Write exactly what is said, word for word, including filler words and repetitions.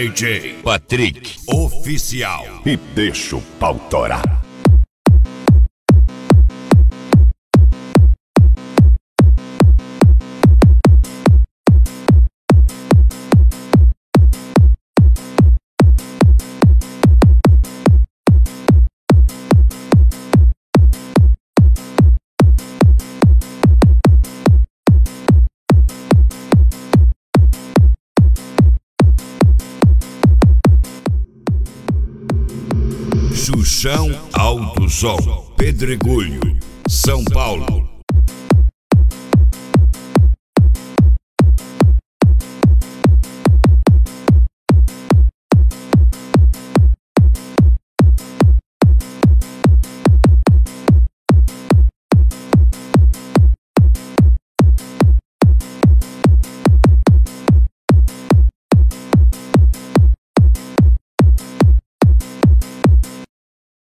D J Patrick Oficial. E deixa o pau torar. Xuxão Alto Som, Pedregulho, São Paulo.